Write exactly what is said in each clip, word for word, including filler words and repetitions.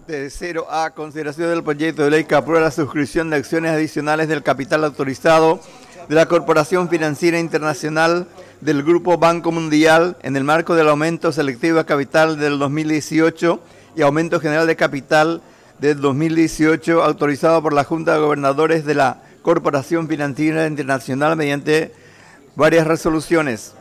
Tercero A, consideración del proyecto de ley que aprueba la suscripción de acciones adicionales del capital autorizado de la Corporación Financiera Internacional del Grupo Banco Mundial en el marco del aumento selectivo de capital del dos mil dieciocho y aumento general de capital del dos mil dieciocho autorizado por la Junta de Gobernadores de la Corporación Financiera Internacional mediante varias resoluciones.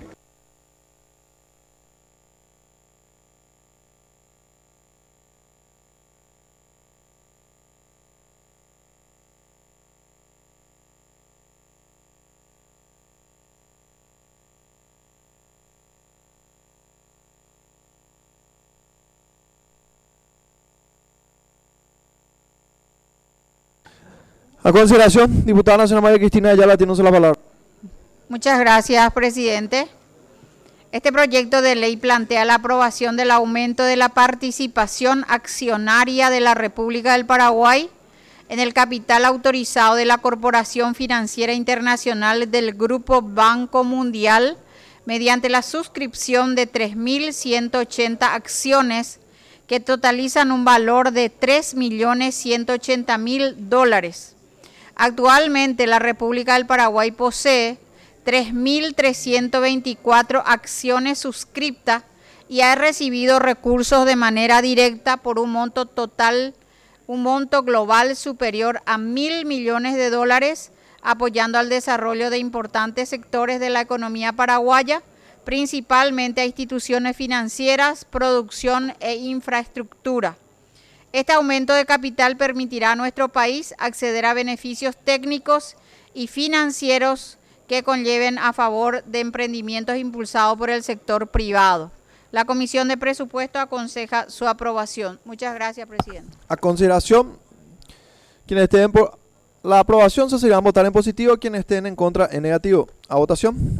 A consideración, diputada nacional María Cristina Ayala, tiene la palabra. Muchas gracias, presidente. Este proyecto de ley plantea la aprobación del aumento de la participación accionaria de la República del Paraguay en el capital autorizado de la Corporación Financiera Internacional del Grupo Banco Mundial mediante la suscripción de tres mil ciento ochenta acciones que totalizan un valor de tres millones ciento ochenta mil dólares. Actualmente la República del Paraguay posee tres mil trescientas veinticuatro acciones suscriptas y ha recibido recursos de manera directa por un monto total, un monto global superior a mil millones de dólares, apoyando al desarrollo de importantes sectores de la economía paraguaya, principalmente a instituciones financieras, producción e infraestructura. Este aumento de capital permitirá a nuestro país acceder a beneficios técnicos y financieros que conlleven a favor de emprendimientos impulsados por el sector privado. La Comisión de Presupuesto aconseja su aprobación. Muchas gracias, presidente. A consideración, quienes estén por la aprobación se seguirán votar en positivo, quienes estén en contra en negativo. A votación.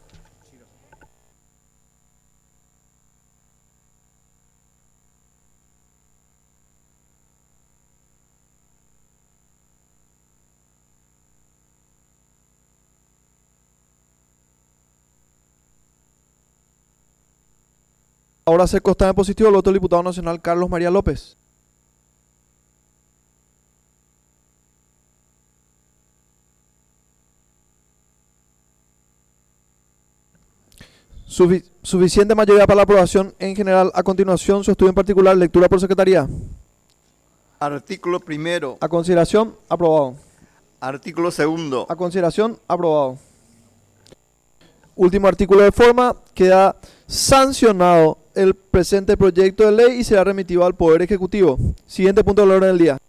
Ahora se consta en positivo el voto del diputado nacional Carlos María López. Sufi- suficiente mayoría para la aprobación en general. A continuación, su estudio en particular, lectura por secretaría. Artículo primero. A consideración, aprobado. Artículo segundo. A consideración, aprobado. Último artículo de forma, queda sancionado el presente proyecto de ley y será remitido al Poder Ejecutivo. Siguiente punto del orden del día.